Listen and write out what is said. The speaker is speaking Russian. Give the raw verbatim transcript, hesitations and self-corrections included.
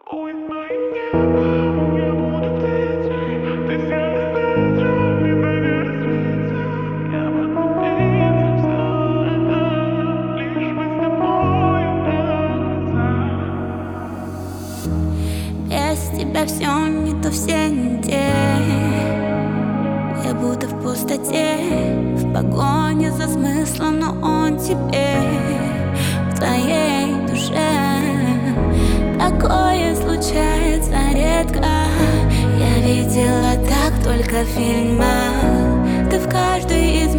Будет моим небом, я буду птицей. Ты сядешь ветром и поверь свете. Я могу видеть все это, лишь мы с тобой до конца. Без тебя все не то, все не те. Я будто в пустоте, в погоне за смыслом, но он тебе, в твоей душе. Такое случается редко. Я видела так только в фильмах. Ты в каждой из